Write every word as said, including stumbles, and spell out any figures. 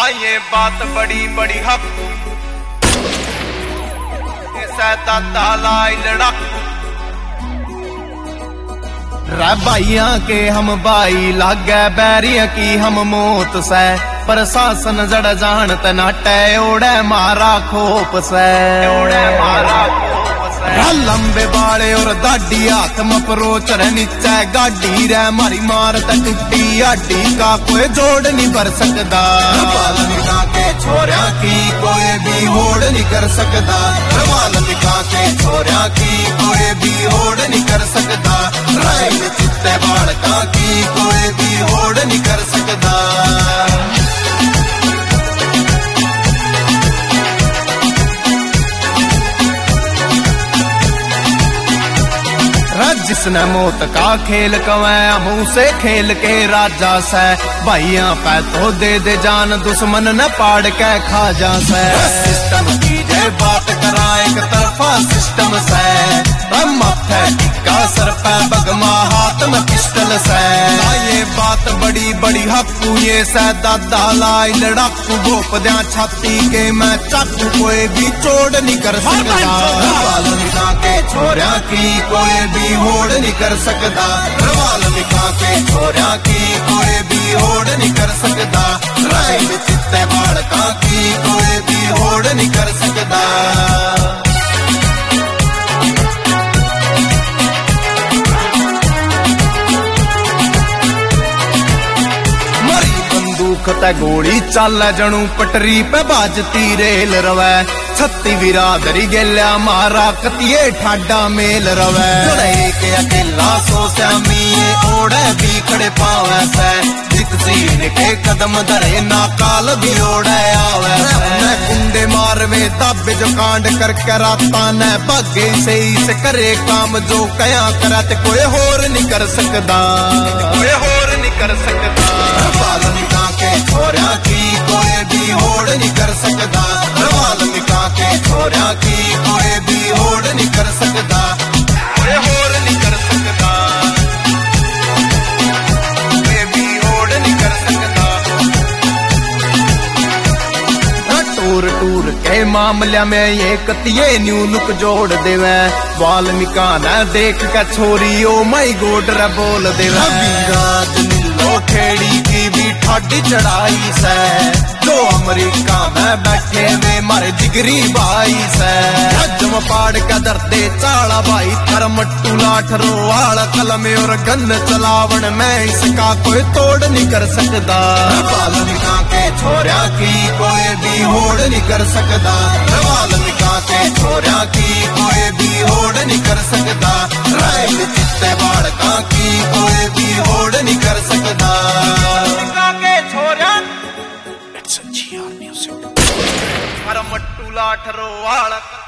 ये बात बड़ी बड़ी हक सैदा तालाई लड़ाकू रे भाइया के हम भाई लागे बैरिया की हम मौत से प्रशासन जड़ जानत नाटे ओड़े मारा खोप से ओड़े मारा लंबे बाड़े और दाढ़ी हाथ मपरोच रे नीचे गाड़ी रे मारी मार टूटी हड्डी का कोई जोड़ नहीं कर सकता रवाल निका के छोरिया की कोई भी होड़ नहीं कर सकता रवाल निका के छोरिया की कोई भी होड़ नहीं कर सकता राइल चित्ते बाड़का की कोई भी होड़ नहीं कर सकता। जिसने मौत का खेल कवे मुंह से खेल के राजा से भाइया पे तो दे दे जान दुश्मन न पाड़ के खा जा से सिस्टम की जय बात करा एक तरफा सिस्टम से मथे टिक्का सर पे बगमा हाथ में पिस्टल से ये बात बड़ी बड़ी हक्कू ये सैदा दालाई लड़ाकू भोप दिया छाती के मैं चाकू कोई भी चोड़ नहीं कर सकता के छोरिया की कोई भी होड़ नहीं कर सकता रवाल निका के छोरिया की कोई भी होड़ नहीं कर सकता राइल चित्ते बाड़का की कोई भी होड़ नहीं कर सकता। ते गोली चल जणू पटरी पे बाजती रेल रवै छत्ती बिरादरी गेल्या मारा कतिये ठाडा मेल रवै के अकेला सो श्यामी ओढ़े भी खड़े पावे से जित सीन के कदम धरे ना काल भी ओढ़े आवे से कुंडे मारवे ताबे जो कांड करके राता न भागे से से करे काम जो कया करा ते कोई होर नहीं कर सकता कोई होर नहीं कर सकता छोरिया की कोई भी होड़ नहीं कर सकता रवाल निका के छोरिया की कोई भी होड़ नहीं कर सकता कोई होड़ नहीं कर सकता कोई भी होड़ नहीं कर सकता। टूर टूर के मामले में ये कतिये न्यू लुक जोड़ देवे वाल्मीका न देख के छोरी ओ माई गोड रे बोल देवे विराट नीलो खेड़ी की भी ठाडी चढ़ाई से जो अमेरिका में बैठे में मारे जिगरी भाई से जम पाड़ का दर्दे चाड़ा भाई थर मट्टू लाठ रोवाल कलम और गन चलावन में इसका कोई तोड़ नहीं कर सकता वाल्मीका के छोरिया की कोई भी होड़ नहीं कर सकता वाल्मीका के छोरिया की कोई भी होड़ नहीं कर सकता राइल चित्ते बाड़का की कोई भी होड़ नहीं कर सकता। It's a G R music. Mattu लाठ रोवाल